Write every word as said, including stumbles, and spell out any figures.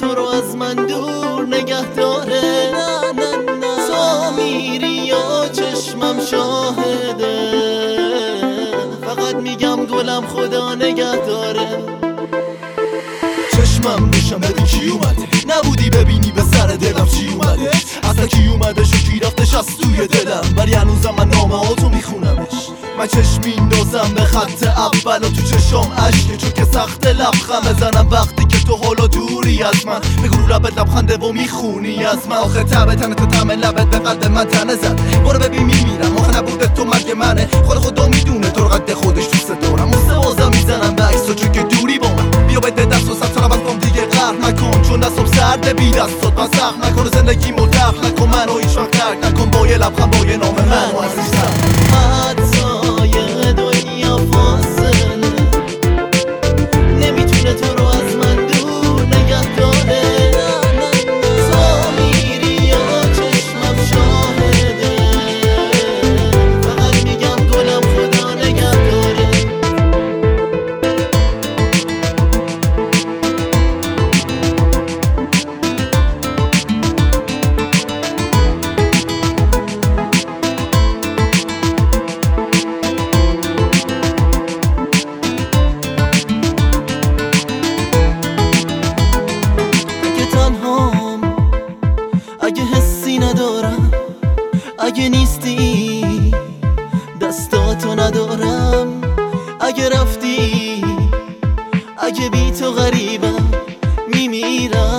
تو رو از من دور نگه داره. تو میری یا چشمم شاهده، فقط میگم گلم خدا نگه داره. چشمم روشم بدی کی اومده، نبودی ببینی به سر دلم چی اومده. اصلا کی اومده شو کی رفتش از توی دلم، ولی هنوزم من نامه ها تو میخونمش. من چشم میندازم به خط اول و تو چشم عشقه، چون که سخت لبخند بزنم وقتی که تو حالا دوری از من. بگو رو لبت لبخنده و میخونی از من. آخه تبه تنه تو تمه لبت به قد من تنه زد. برو ببین میمیرم، آخه نبوده تو مرگ منه. خود خدا میدونه تو رو قد خودش دوست دارم. موسه بازم میزنم به عکس تو چون که دوری با من. بیا بده دست و سب سالم از بام دیگه غرق نکن، چون دستم سرده بی دستات من سخت نکن. زندگی مدرق نکن منو هیچ وقت ترک نکن، با یه لبخند با یه نام من و عزیزم. حتی یه دنیا فاصله نمیتونه تو رو از من دور نگه داره. تو میری یا چشمم شاهده، فقط میگم گلم خدا نگه داره. اگه حسی ندارم، اگه نیستی دستاتو ندارم، اگه رفتی، اگه بی تو غریبم میمیرم.